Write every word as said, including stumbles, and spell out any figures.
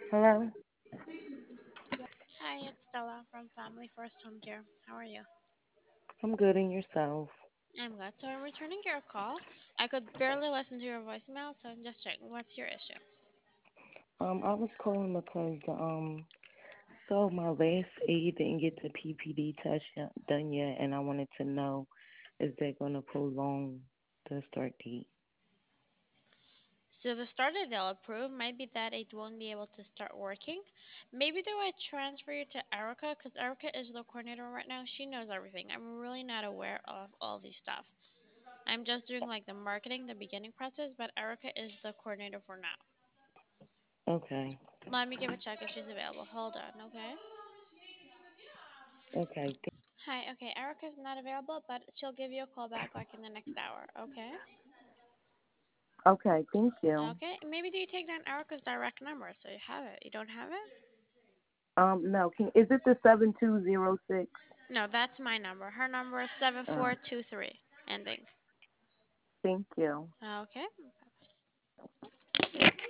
Hello? Hi, it's Stella from Family First Home Care. How are you? I'm good in yourself. I'm good. So I'm returning your call. I could barely listen to your voicemail, so I'm just checking. What's your issue? Um, I was calling because um, so my last aide didn't get the P P D test yet, done yet, and I wanted to know is that going to prolong the start date? So the start that they'll approve might be that it won't be able to start working. Maybe they might transfer you to Erica because Erica is the coordinator right now. She knows everything. I'm really not aware of all these stuff. I'm just doing like the marketing, the beginning process, but Erica is the coordinator for now. Okay. Let me give a check if she's available. Hold on, okay? Okay. th- Hi, okay, Erica's not available, but she'll give you a call back like in the next hour, okay? Okay. Thank you. Okay, maybe do you take down Erica's direct number so you have it? You don't have it? Um, no. Can is it the seven two zero six? No, that's my number. Her number is seven Uh, four two three ending. thank you. Okay.